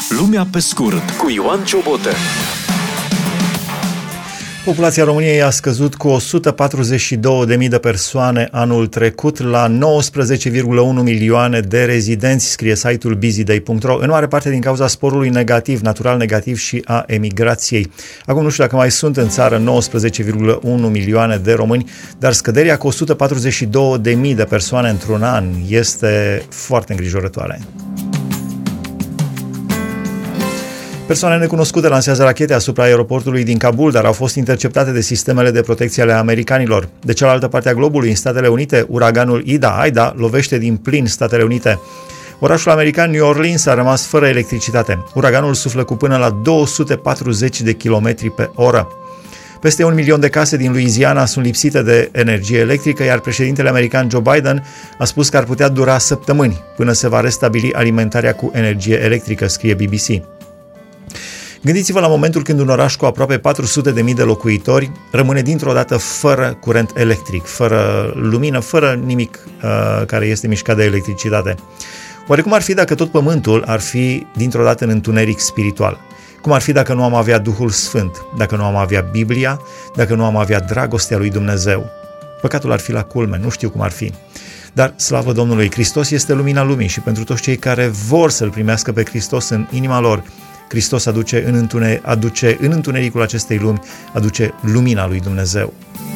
Lumea pe scurt cu Ioan Ciobotă. Populația României a scăzut cu 142.000 de persoane anul trecut la 19,1 milioane de rezidenți, scrie site-ul busyday.ro, în mare parte din cauza sporului negativ, natural negativ și a emigrației. Acum nu știu dacă mai sunt în țară 19,1 milioane de români, dar scăderea cu 142.000 de persoane într-un an este foarte îngrijorătoare. Persoane necunoscute lansează rachete asupra aeroportului din Kabul, dar au fost interceptate de sistemele de protecție ale americanilor. De cealaltă parte a globului, în Statele Unite, uraganul Ida lovește din plin Statele Unite. Orașul american New Orleans a rămas fără electricitate. Uraganul suflă cu până la 240 de km pe oră. Peste 1 milion de case din Louisiana sunt lipsite de energie electrică, iar președintele american Joe Biden a spus că ar putea dura săptămâni până se va restabili alimentarea cu energie electrică, scrie BBC. Gândiți-vă la momentul când un oraș cu aproape 400.000 de locuitori rămâne dintr-o dată fără curent electric, fără lumină, fără nimic care este mișcat de electricitate. Oare cum ar fi dacă tot pământul ar fi dintr-o dată în întuneric spiritual? Cum ar fi dacă nu am avea Duhul Sfânt, dacă nu am avea Biblia, dacă nu am avea dragostea lui Dumnezeu? Păcatul ar fi la culme, nu știu cum ar fi. Dar, slavă Domnului, Hristos este lumina lumii și pentru toți cei care vor să-L primească pe Hristos în inima lor, Hristos aduce în întunericul acestei lumi, aduce lumina lui Dumnezeu.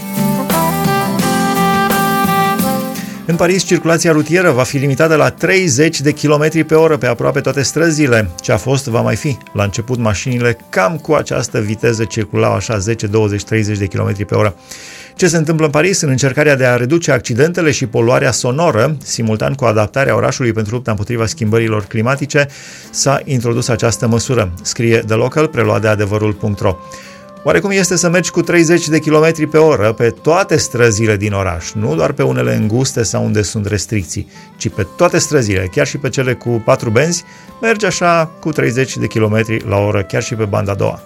În Paris, circulația rutieră va fi limitată la 30 de km pe oră pe aproape toate străzile. Ce a fost, va mai fi. La început, mașinile cam cu această viteză circulau așa 10, 20, 30 de km pe oră. Ce se întâmplă în Paris? În încercarea de a reduce accidentele și poluarea sonoră, simultan cu adaptarea orașului pentru lupta împotriva schimbărilor climatice, s-a introdus această măsură, scrie The Local, preluat de adevărul.ro. Oare cum este să mergi cu 30 de km pe oră pe toate străzile din oraș, nu doar pe unele înguste sau unde sunt restricții, ci pe toate străzile, chiar și pe cele cu 4 benzi, mergi așa cu 30 de km la oră, chiar și pe banda a doua.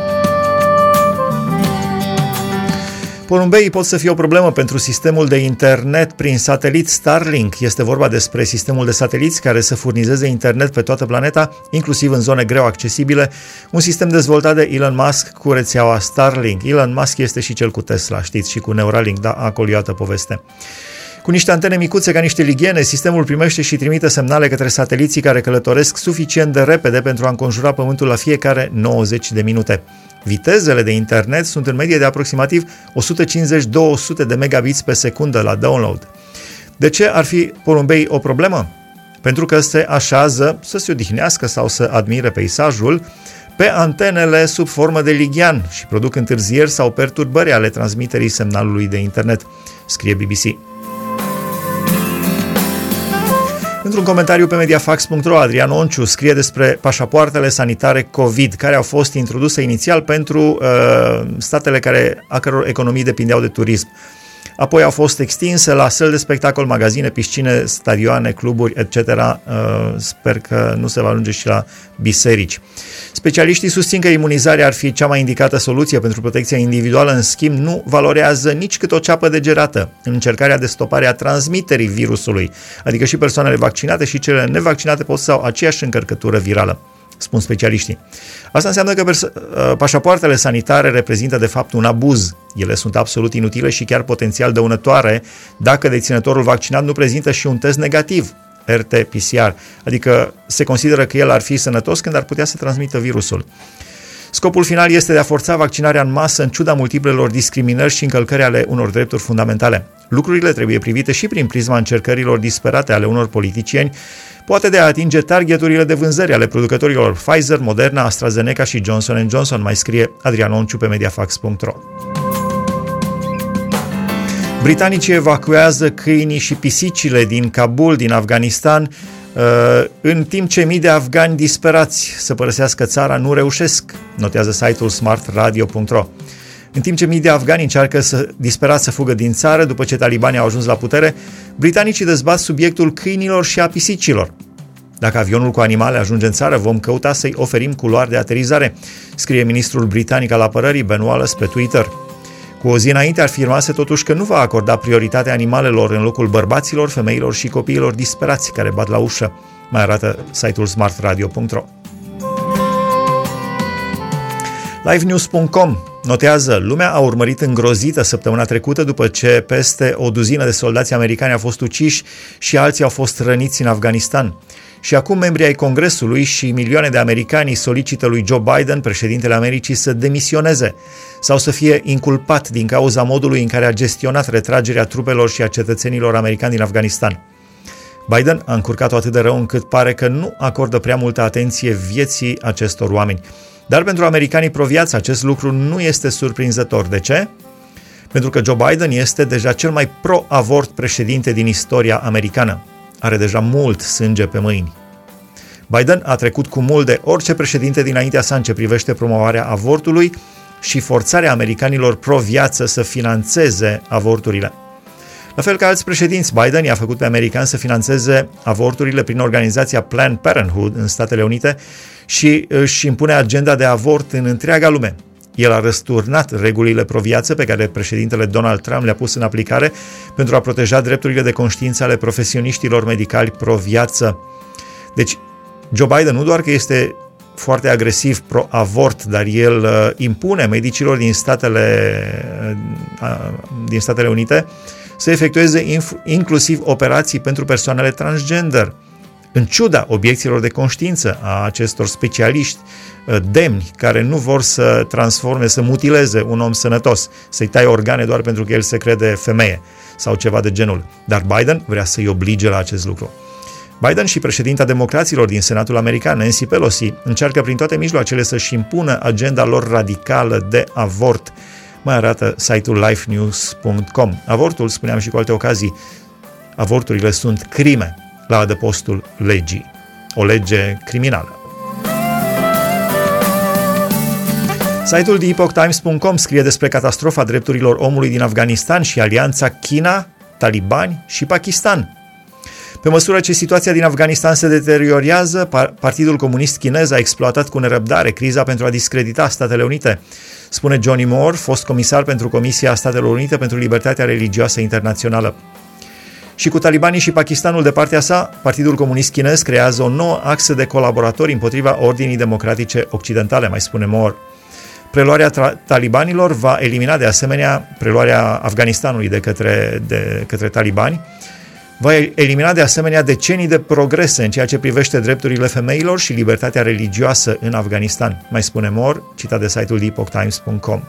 Porumbeii pot să fie o problemă pentru sistemul de internet prin satelit Starlink. Este vorba despre sistemul de sateliți care să furnizeze internet pe toată planeta, inclusiv în zone greu accesibile, un sistem dezvoltat de Elon Musk cu rețeaua Starlink. Elon Musk este și cel cu Tesla, știți, și cu Neuralink, da, acolo e o altă poveste. Cu niște antene micuțe ca niște lighiene, sistemul primește și trimite semnale către sateliții care călătoresc suficient de repede pentru a înconjura Pământul la fiecare 90 de minute. Vitezele de internet sunt în medie de aproximativ 150-200 de megabits pe secundă la download. De ce ar fi porumbei o problemă? Pentru că se așează să se odihnească sau să admire peisajul pe antenele sub formă de lighean și produc întârzieri sau perturbări ale transmiterii semnalului de internet, scrie BBC. Într-un comentariu pe mediafax.ro, Adrian Onciu scrie despre pașapoartele sanitare COVID, care au fost introduse inițial pentru statele a căror economii depindeau de turism. Apoi au fost extinse la săli de spectacol, magazine, piscine, stadioane, cluburi, etc. Sper că nu se va ajunge și la biserici. Specialiștii susțin că imunizarea ar fi cea mai indicată soluție pentru protecția individuală, în schimb nu valorează nici cât o ceapă degerată în încercarea de stopare a transmiterii virusului, adică și persoanele vaccinate și cele nevaccinate pot să au aceeași încărcătură virală, spun specialiștii. Asta înseamnă că pașapoartele sanitare reprezintă de fapt un abuz. Ele sunt absolut inutile și chiar potențial dăunătoare dacă deținătorul vaccinat nu prezintă și un test negativ, RT-PCR, adică se consideră că el ar fi sănătos când ar putea să transmită virusul. Scopul final este de a forța vaccinarea în masă în ciuda multiplelor discriminări și încălcări ale unor drepturi fundamentale. Lucrurile trebuie privite și prin prisma încercărilor disperate ale unor politicieni, poate de a atinge targeturile de vânzări ale producătorilor Pfizer, Moderna, AstraZeneca și Johnson & Johnson, mai scrie Adrian Onciu pe mediafax.ro. Britanicii evacuează câinii și pisicile din Kabul, din Afganistan, în timp ce mii de afgani disperați să părăsească țara nu reușesc, notează site-ul smartradio.ro. În timp ce mii de afgani încearcă disperați să fugă din țară după ce talibanii au ajuns la putere, britanicii dezbat subiectul câinilor și a pisicilor. Dacă avionul cu animale ajunge în țară, vom căuta să-i oferim culoar de aterizare, scrie ministrul britanic al apărării Ben Wallace pe Twitter. Cu o zi înainte afirmase totuși că nu va acorda prioritate animalelor în locul bărbaților, femeilor și copiilor disperați care bat la ușă, mai arată site-ul smartradio.ro. LiveNews.com notează: lumea a urmărit îngrozită săptămâna trecută după ce peste o duzină de soldați americani au fost uciși și alții au fost răniți în Afganistan. Și acum membrii ai Congresului și milioane de americani solicită lui Joe Biden, președintele Americii, să demisioneze sau să fie inculpat din cauza modului în care a gestionat retragerea trupelor și a cetățenilor americani din Afganistan. Biden a încurcat-o atât de rău încât pare că nu acordă prea multă atenție vieții acestor oameni. Dar pentru americanii pro-viață acest lucru nu este surprinzător. De ce? Pentru că Joe Biden este deja cel mai pro-avort președinte din istoria americană. Are deja mult sânge pe mâini. Biden a trecut cu mult de orice președinte dinaintea sa în ce privește promovarea avortului și forțarea americanilor pro-viață să finanțeze avorturile. La fel ca alți președinți, Biden i-a făcut pe americani să finanțeze avorturile prin organizația Planned Parenthood în Statele Unite și își impune agenda de avort în întreaga lume. El a răsturnat regulile pro-viață pe care președintele Donald Trump le-a pus în aplicare pentru a proteja drepturile de conștiință ale profesioniștilor medicali pro-viață. Deci, Joe Biden nu doar că este foarte agresiv pro-avort, dar el impune medicilor din Statele Unite să efectueze inclusiv operații pentru persoanele transgender, în ciuda obiecțiilor de conștiință a acestor specialiști demni care nu vor să transforme, să mutileze un om sănătos, să-i taie organe doar pentru că el se crede femeie sau ceva de genul. Dar Biden vrea să-i oblige la acest lucru. Biden și președinta democraților din Senatul American, Nancy Pelosi, încearcă prin toate mijloacele să-și impună agenda lor radicală de avort. Mai arată site-ul lifenews.com. Avortul, spuneam și cu alte ocazii, avorturile sunt crime la adăpostul legii. O lege criminală. Site-ul TheEpochTimes.com scrie despre catastrofa drepturilor omului din Afganistan și alianța China, talibani și Pakistan. Pe măsură ce situația din Afganistan se deteriorează, Partidul Comunist Chinez a exploatat cu nerăbdare criza pentru a discredita Statele Unite, spune Johnny Moore, fost comisar pentru Comisia Statelor Unite pentru Libertatea Religioasă Internațională. Și cu talibanii și Pakistanul de partea sa, Partidul Comunist Chinez creează o nouă axă de colaboratori împotriva ordinii democratice occidentale, mai spune Moore. Preluarea talibanilor va elimina de asemenea preluarea Afganistanului de către talibani, va elimina de asemenea decenii de progrese în ceea ce privește drepturile femeilor și libertatea religioasă în Afganistan, mai spune Moore, citat de site-ul TheEpochTimes.com.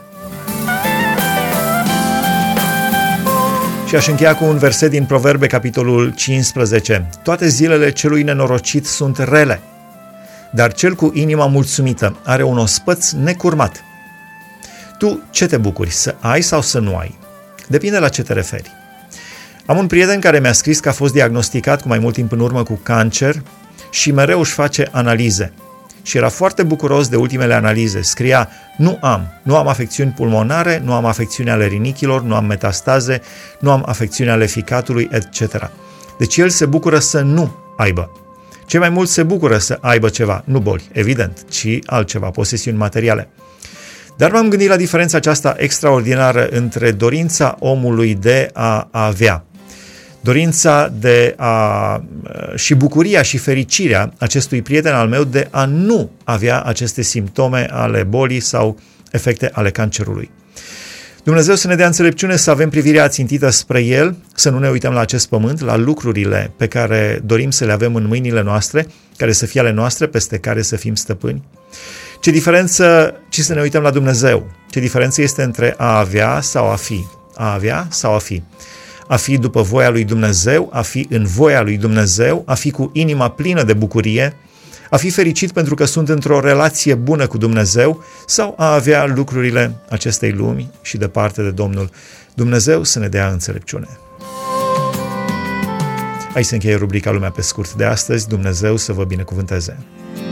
Și aș încheia cu un verset din Proverbe, capitolul 15. Toate zilele celui nenorocit sunt rele, dar cel cu inima mulțumită are un ospăț necurmat. Tu ce te bucuri, să ai sau să nu ai? Depinde la ce te referi. Am un prieten care mi-a scris că a fost diagnosticat cu mai mult timp în urmă cu cancer și mereu își face analize. Și era foarte bucuros de ultimele analize. Scria: nu am afecțiuni pulmonare, nu am afecțiuni ale rinichilor, nu am metastaze, nu am afecțiuni ale ficatului, etc. Deci el se bucură să nu aibă. Cei mai mulți se bucură să aibă ceva, nu boli, evident, ci altceva, posesiuni materiale. Dar m-am gândit la diferența aceasta extraordinară între dorința omului de a avea, dorința și bucuria și fericirea acestui prieten al meu de a nu avea aceste simptome ale bolii sau efecte ale cancerului. Dumnezeu să ne dea înțelepciune să avem privirea țintită spre El, să nu ne uităm la acest pământ, la lucrurile pe care dorim să le avem în mâinile noastre, care să fie ale noastre, peste care să fim stăpâni. Ce diferență, ci să ne uităm la Dumnezeu. Ce diferență este între a avea sau a fi? A avea sau a fi? A fi după voia lui Dumnezeu, a fi în voia lui Dumnezeu, a fi cu inima plină de bucurie, a fi fericit pentru că sunt într-o relație bună cu Dumnezeu sau a avea lucrurile acestei lumi și departe de Domnul. Dumnezeu să ne dea înțelepciune. Aici se încheie rubrica Lumea pe scurt de astăzi. Dumnezeu să vă binecuvânteze.